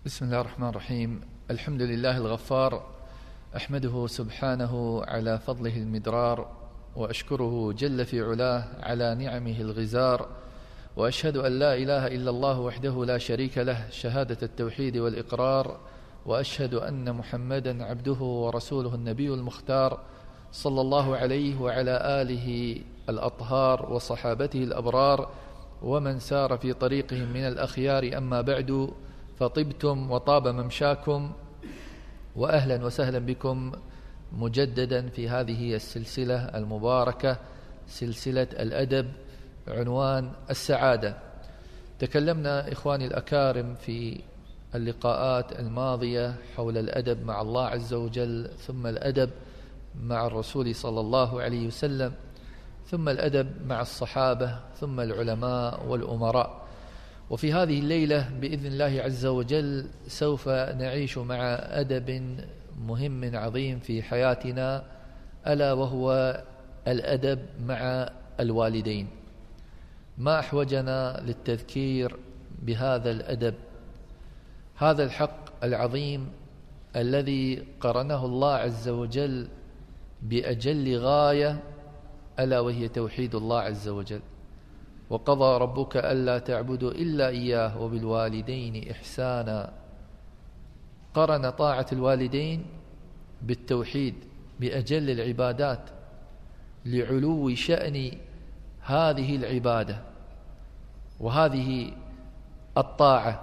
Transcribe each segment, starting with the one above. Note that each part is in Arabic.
بسم الله الرحمن الرحيم. الحمد لله الغفار، أحمده سبحانه على فضله المدرار، وأشكره جل في علاه على نعمه الغزار، وأشهد أن لا إله إلا الله وحده لا شريك له شهادة التوحيد والإقرار، وأشهد أن محمدا عبده ورسوله النبي المختار، صلى الله عليه وعلى آله الأطهار وصحابته الأبرار ومن سار في طريقهم من الأخيار. أما بعد، فطبتم وطاب ممشاكم، وأهلا وسهلا بكم مجددا في هذه السلسلة المباركة، سلسلة الأدب، عنوان السعادة. تكلمنا إخواني الأكارم في اللقاءات الماضية حول الأدب مع الله عز وجل، ثم الأدب مع الرسول صلى الله عليه وسلم، ثم الأدب مع الصحابة، ثم العلماء والأمراء. وفي هذه الليلة بإذن الله عز وجل سوف نعيش مع أدب مهم عظيم في حياتنا، ألا وهو الأدب مع الوالدين. ما أحوجنا للتذكير بهذا الأدب، هذا الحق العظيم الذي قرنه الله عز وجل بأجل غاية، ألا وهي توحيد الله عز وجل. وقضى ربك ألا تعبدوا إلا إياه وبالوالدين إحسانا. قرن طاعة الوالدين بالتوحيد بأجل العبادات لعلو شأن هذه العبادة وهذه الطاعة.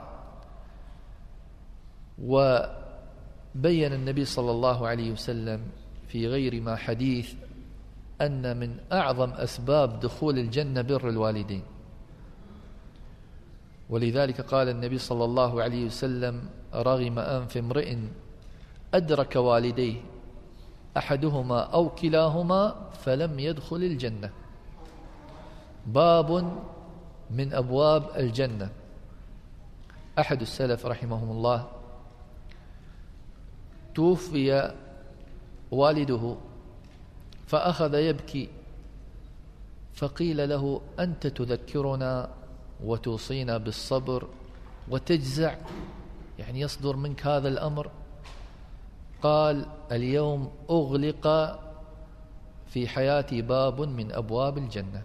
وبين النبي صلى الله عليه وسلم في غير ما حديث أن من أعظم أسباب دخول الجنة بر الوالدين، ولذلك قال النبي صلى الله عليه وسلم: رغم أنف امرئ أدرك والديه أحدهما أو كلاهما فلم يدخل الجنة. باب من أبواب الجنة. أحد السلف رحمهم الله توفي والده فأخذ يبكي، فقيل له: أنت تذكرنا وتوصينا بالصبر وتجزع، يعني يصدر منك هذا الأمر؟ قال: اليوم أغلق في حياتي باب من أبواب الجنة.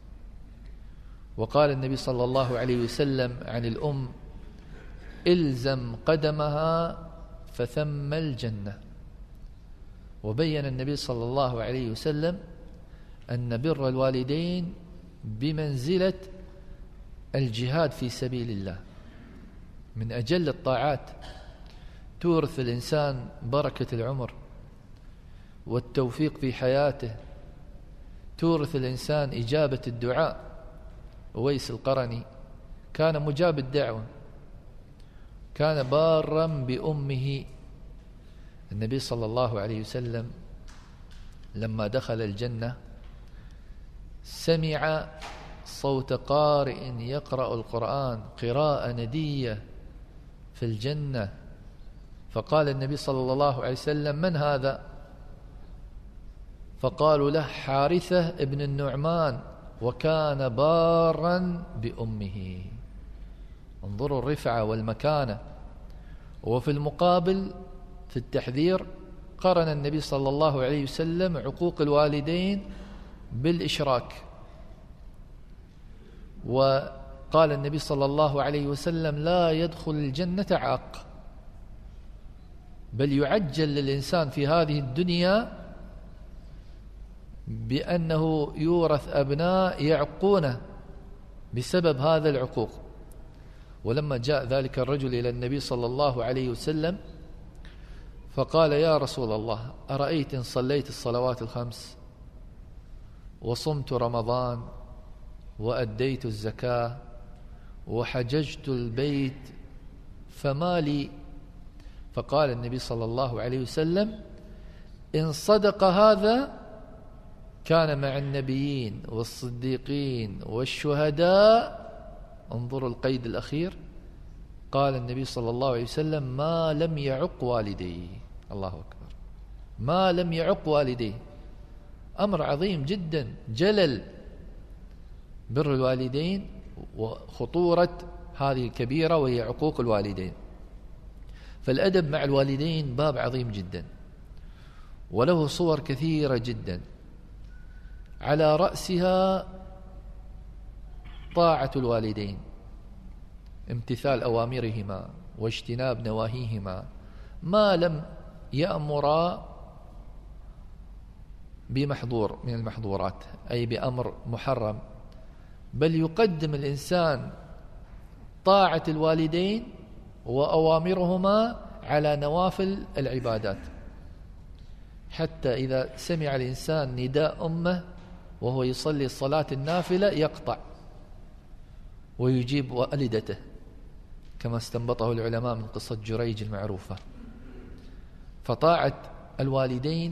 وقال النبي صلى الله عليه وسلم عن الأم: إلزم قدمها فثم الجنة. وبين النبي صلى الله عليه وسلم أن بر الوالدين بمنزلة الجهاد في سبيل الله، من أجل الطاعات، تورث الإنسان بركة العمر والتوفيق في حياته، تورث الإنسان إجابة الدعاء. أويس القرني كان مجاب الدعوة، كان بارا بأمه. النبي صلى الله عليه وسلم لما دخل الجنة سمع صوت قارئ يقرأ القرآن قراءة ندية في الجنة، فقال النبي صلى الله عليه وسلم: من هذا؟ فقالوا له: حارثة ابن النعمان، وكان بارا بأمه. انظروا الرفعة والمكانة. وفي المقابل في التحذير قرن النبي صلى الله عليه وسلم عقوق الوالدين بالإشراك. وقال النبي صلى الله عليه وسلم: لا يدخل الجنة عاق، بل يعجل للإنسان في هذه الدنيا بأنه يورث أبناء يعقونه بسبب هذا العقوق. ولما جاء ذلك الرجل إلى النبي صلى الله عليه وسلم فقال: يا رسول الله، أرأيت إن صليت الصلوات الخمس وصمت رمضان وأديت الزكاة وحججت البيت فما لي؟ فقال النبي صلى الله عليه وسلم: إن صدق هذا كان مع النبيين والصديقين والشهداء. انظروا القيد الأخير، قال النبي صلى الله عليه وسلم: ما لم يعق والديه. الله أكبر، ما لم يعق والديه. أمر عظيم جدا، جلل بر الوالدين وخطورة هذه الكبيرة وهي عقوق الوالدين. فالأدب مع الوالدين باب عظيم جدا، وله صور كثيرة جدا، على رأسها طاعة الوالدين، امتثال أوامرهما واجتناب نواهيهما ما لم يأمرا بمحظور من المحظورات، أي بأمر محرم، بل يقدم الإنسان طاعة الوالدين وأوامرهما على نوافل العبادات، حتى إذا سمع الإنسان نداء أمه وهو يصلي الصلاة النافلة يقطع ويجيب والدته، كما استنبطه العلماء من قصة جريج المعروفة. فطاعة الوالدين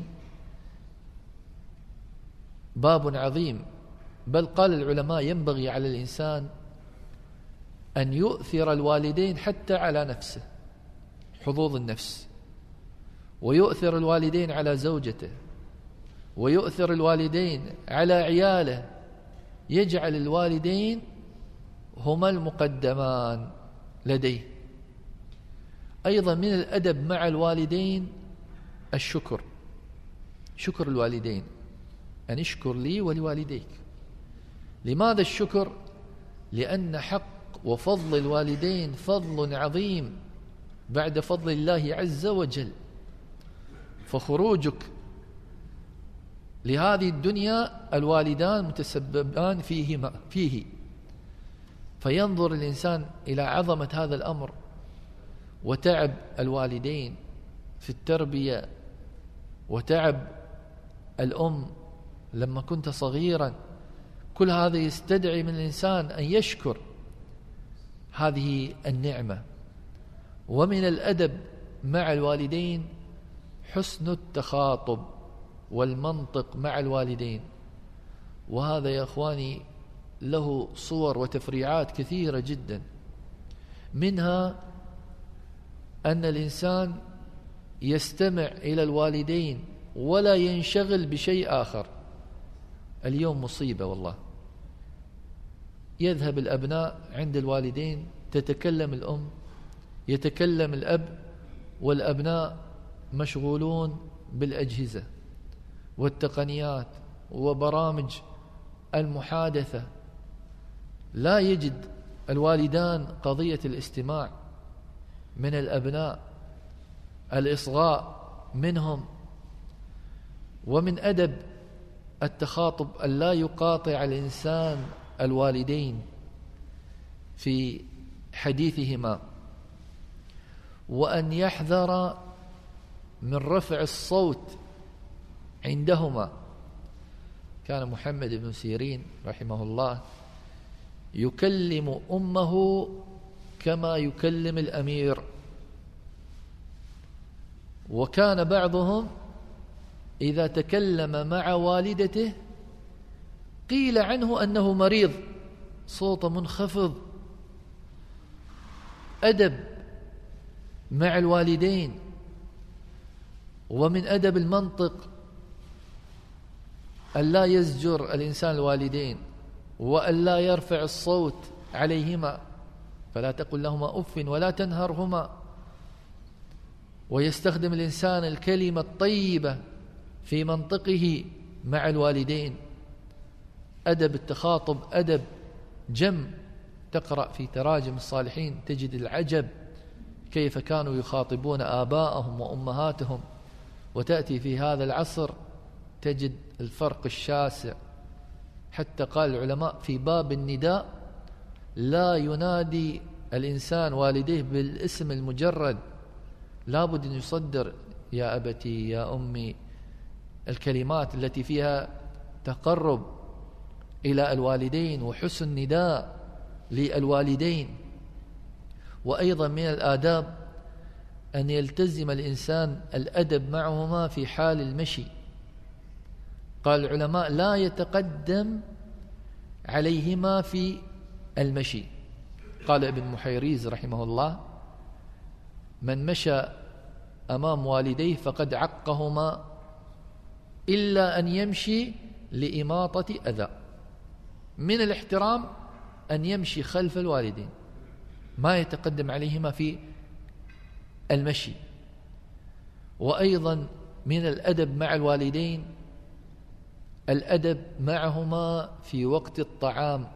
باب عظيم، بل قال العلماء ينبغي على الإنسان أن يؤثر الوالدين حتى على نفسه، حظوظ النفس، ويؤثر الوالدين على زوجته، ويؤثر الوالدين على عياله، يجعل الوالدين هما المقدمان لديه. أيضا من الأدب مع الوالدين الشكر، شكر الوالدين، أن اشكر لي ولوالديك. لماذا الشكر؟ لأن حق وفضل الوالدين فضل عظيم بعد فضل الله عز وجل، فخروجك لهذه الدنيا الوالدان متسببان فيه، فينظر الإنسان إلى عظمة هذا الأمر وتعب الوالدين في التربية، وتعب الأم لما كنت صغيرا. كل هذا يستدعي من الإنسان أن يشكر هذه النعمة. ومن الأدب مع الوالدين حسن التخاطب والمنطق مع الوالدين، وهذا يا أخواني له صور وتفريعات كثيرة جدا، منها أن الإنسان يستمع إلى الوالدين ولا ينشغل بشيء آخر. اليوم مصيبة والله، يذهب الأبناء عند الوالدين، تتكلم الأم، يتكلم الأب، والأبناء مشغولون بالأجهزة والتقنيات وبرامج المحادثة. لا يجد الوالدان قضية الاستماع من الأبناء، الإصغاء منهم. ومن أدب التخاطب أن لا يقاطع الإنسان الوالدين في حديثهما، وأن يحذر من رفع الصوت عندهما. كان محمد بن سيرين رحمه الله يكلم أمه كما يكلم الأمير، وكان بعضهم إذا تكلم مع والدته قيل عنه أنه مريض، صوت منخفض. أدب مع الوالدين. ومن أدب المنطق أن لا يزجر الإنسان الوالدين، وأن لا يرفع الصوت عليهما، فلا تقل لهما أف ولا تنهرهما، ويستخدم الإنسان الكلمة الطيبة في منطقه مع الوالدين. أدب التخاطب أدب جم، تقرأ في تراجم الصالحين تجد العجب كيف كانوا يخاطبون آباءهم وأمهاتهم، وتأتي في هذا العصر تجد الفرق الشاسع. حتى قال العلماء في باب النداء لا ينادي الإنسان والديه بالاسم المجرد، لابد أن يصدر يا أبتي يا أمي، الكلمات التي فيها تقرب إلى الوالدين وحسن نداء للوالدين. وأيضا من الآداب أن يلتزم الإنسان الأدب معهما في حال المشي. قال العلماء لا يتقدم عليهما في المشي. قال ابن محيريز رحمه الله من مشى أمام والديه فقد عقهما إلا أن يمشي لإماطة أذى. من الاحترام أن يمشي خلف الوالدين، ما يتقدم عليهما في المشي. وأيضا من الأدب مع الوالدين الأدب معهما في وقت الطعام،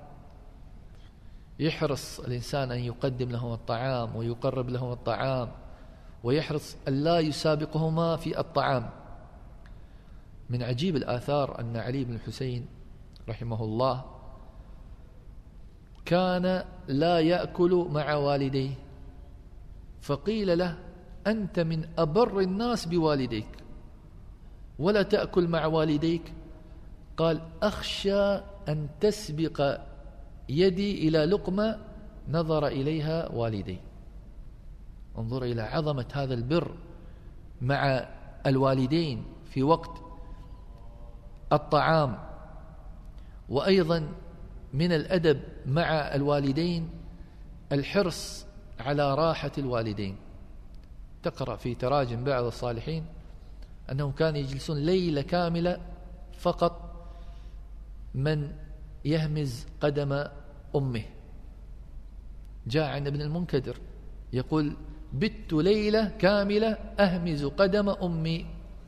يحرص الإنسان أن يقدم لهم الطعام ويقرب لهم الطعام، ويحرص أن لا يسابقهما في الطعام. من عجيب الآثار أن علي بن الحسين رحمه الله كان لا يأكل مع والديه، فقيل له: أنت من أبر الناس بوالديك ولا تأكل مع والديك؟ قال: أخشى أن تسبق يدي إلى لقمة نظر إليها والدي. انظر إلى عظمة هذا البر مع الوالدين في وقت الطعام. وأيضا من الأدب مع الوالدين الحرص على راحة الوالدين. تقرأ في تراجم بعض الصالحين أنهم كانوا يجلسون ليلة كاملة فقط من يهمز قدم أمه. جاء عن ابن المنكدر يقول: بت ليلة كاملة أهمز قدم أمي.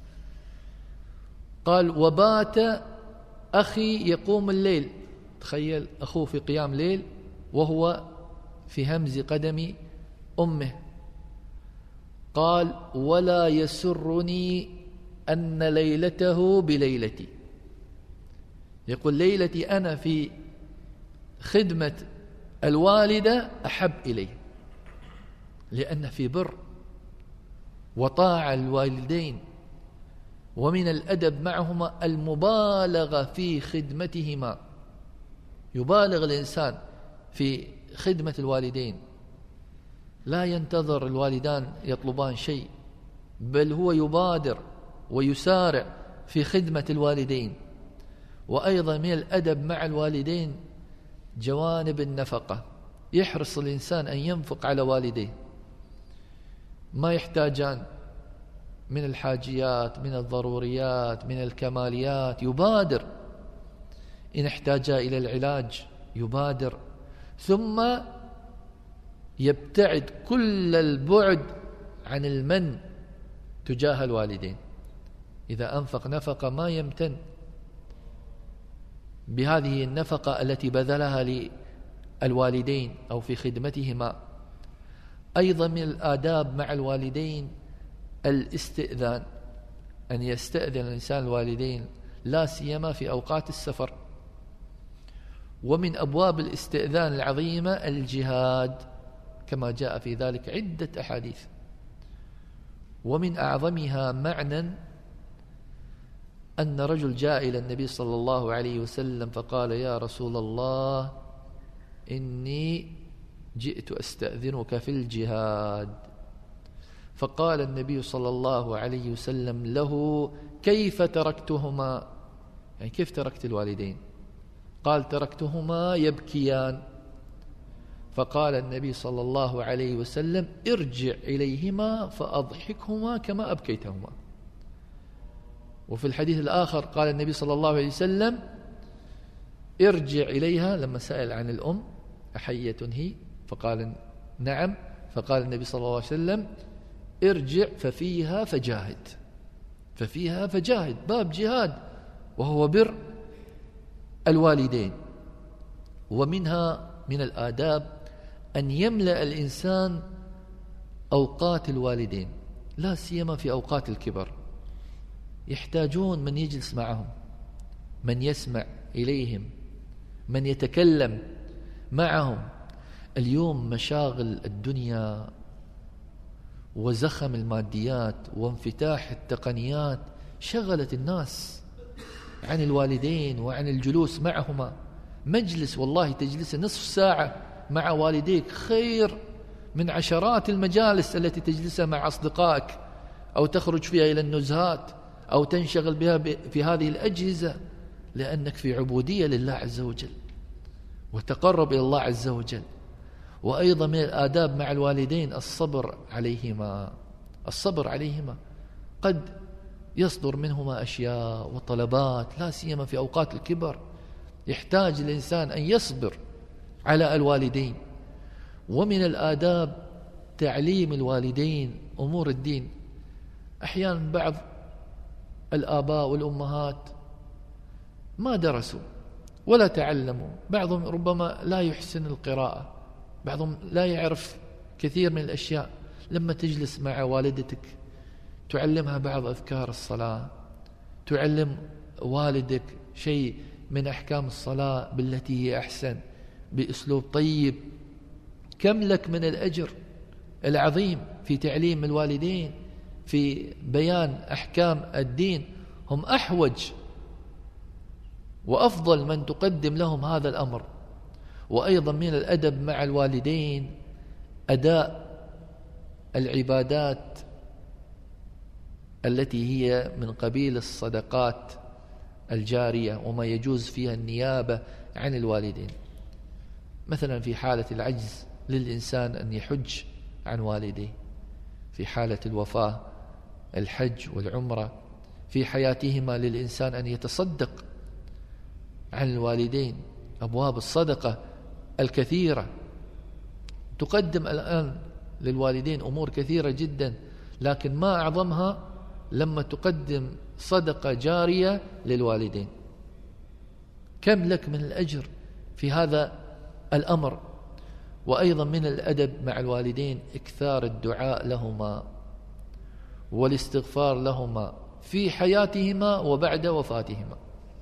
قال: وبات أخي يقوم الليل، تخيل أخوه في قيام ليل وهو في همز قدم أمه. قال: ولا يسرني أن ليلته بليلتي. يقول: ليلتي أنا في خدمة الوالدة أحب إلي، لأن في بر وطاعة الوالدين. ومن الأدب معهما المبالغة في خدمتهما، يبالغ الإنسان في خدمة الوالدين، لا ينتظر الوالدان يطلبان شيء، بل هو يبادر ويسارع في خدمة الوالدين. وأيضا من الأدب مع الوالدين جوانب النفقة، يحرص الإنسان أن ينفق على والديه ما يحتاجان من الحاجيات، من الضروريات، من الكماليات، يبادر. إن احتاجا إلى العلاج يبادر، ثم يبتعد كل البعد عن المن تجاه الوالدين. إذا أنفق نفقة ما يمتن بهذه النفقة التي بذلها للوالدين أو في خدمتهما. أيضا من الآداب مع الوالدين الاستئذان، أن يستأذن الإنسان الوالدين لا سيما في أوقات السفر. ومن أبواب الاستئذان العظيمة الجهاد، كما جاء في ذلك عدة أحاديث. ومن أعظمها معنى أن رجل جاء إلى النبي صلى الله عليه وسلم فقال: يا رسول الله، إني جئت أستأذنك في الجهاد. فقال النبي صلى الله عليه وسلم له: كيف تركتهما؟ يعني كيف تركت الوالدين؟ قال: تركتهما يبكيان. فقال النبي صلى الله عليه وسلم: ارجع إليهما فأضحكهما كما أبكيتهما. وفي الحديث الآخر قال النبي صلى الله عليه وسلم: ارجع إليها، لما سأل عن الأم: أحية هي؟ فقال: نعم. فقال النبي صلى الله عليه وسلم: ارجع ففيها فجاهد. ففيها فجاهد، باب جهاد، وهو بر الوالدين. ومنها من الآداب أن يملأ الإنسان أوقات الوالدين، لا سيما في أوقات الكبر. يحتاجون من يجلس معهم، من يسمع إليهم، من يتكلم معهم. اليوم مشاغل الدنيا وزخم الماديات وانفتاح التقنيات شغلت الناس عن الوالدين وعن الجلوس معهما. مجلس والله تجلس نصف ساعة مع والديك خير من عشرات المجالس التي تجلسها مع أصدقائك، أو تخرج فيها إلى النزهات، أو تنشغل بها في هذه الأجهزة، لأنك في عبودية لله عز وجل وتقرب إلى الله عز وجل. وأيضا من الآداب مع الوالدين الصبر عليهما. الصبر عليهما، قد يصدر منهما أشياء وطلبات، لا سيما في أوقات الكبر يحتاج الإنسان أن يصبر على الوالدين. ومن الآداب تعليم الوالدين أمور الدين. أحيانا بعض الآباء والأمهات ما درسوا ولا تعلموا، بعضهم ربما لا يحسن القراءة، بعضهم لا يعرف كثير من الأشياء. لما تجلس مع والدتك تعلمها بعض أذكار الصلاة، تعلم والدك شيء من أحكام الصلاة بالتي هي أحسن بأسلوب طيب، كم لك من الأجر العظيم في تعليم الوالدين، في بيان أحكام الدين. هم أحوج وأفضل من تقدم لهم هذا الأمر. وأيضا من الأدب مع الوالدين أداء العبادات التي هي من قبيل الصدقات الجارية وما يجوز فيها النيابة عن الوالدين. مثلا في حالة العجز للإنسان أن يحج عن والديه، في حالة الوفاة الحج والعمرة، في حياتهما للإنسان أن يتصدق عن الوالدين. أبواب الصدقة الكثيرة تقدم الآن للوالدين أمور كثيرة جدا، لكن ما أعظمها لما تقدم صدقة جارية للوالدين. كم لك من الأجر في هذا الأمر. وأيضا من الأدب مع الوالدين إكثار الدعاء لهما والاستغفار لهما في حياتهما وبعد وفاتهما.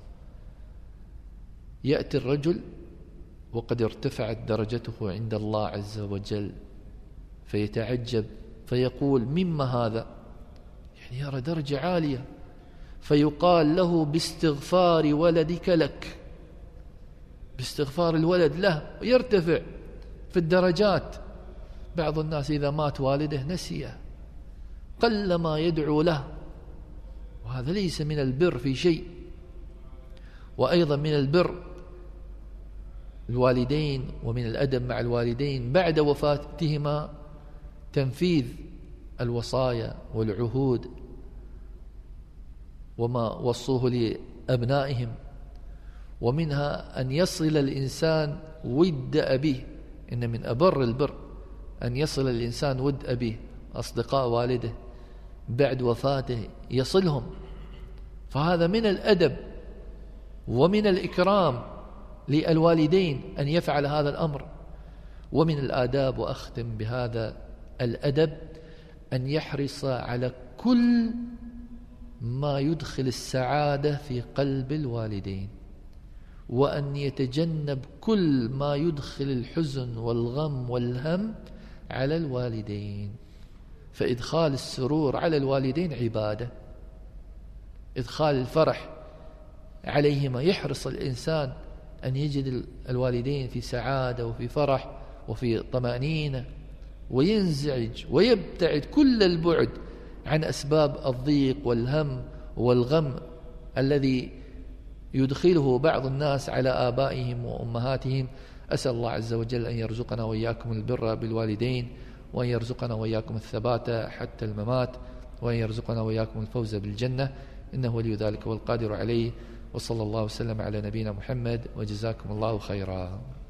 يأتي الرجل وقد ارتفعت درجته عند الله عز وجل فيتعجب فيقول: مما هذا؟ يعني يرى درجة عالية، فيقال له: باستغفار ولدك لك، باستغفار الولد له يرتفع في الدرجات. بعض الناس إذا مات والده نسيه، قلما يدعو له، وهذا ليس من البر في شيء. وأيضا من البر الوالدين ومن الأدب مع الوالدين بعد وفاتهما تنفيذ الوصايا والعهود وما وصوه لأبنائهم. ومنها أن يصل الإنسان ود أبيه، إن من أبر البر أن يصل الإنسان ود أبيه، أصدقاء والده بعد وفاته يصلهم، فهذا من الأدب ومن الإكرام للوالدين أن يفعل هذا الأمر. ومن الآداب، وأختم بهذا الأدب، أن يحرص على كل ما يدخل السعادة في قلب الوالدين، وأن يتجنب كل ما يدخل الحزن والغم والهم على الوالدين. فإدخال السرور على الوالدين عبادة، إدخال الفرح عليهما. يحرص الإنسان أن يجد الوالدين في سعادة وفي فرح وفي طمأنينة، وينزعج ويبتعد كل البعد عن أسباب الضيق والهم والغم الذي يدخله بعض الناس على آبائهم وأمهاتهم. أسأل الله عز وجل أن يرزقنا وإياكم البر بالوالدين، وأن يرزقنا وإياكم الثبات حتى الممات، وأن يرزقنا وإياكم الفوز بالجنة، إنه ولي ذلك والقادر عليه. وصلى الله وسلم على نبينا محمد، وجزاكم الله خيرا.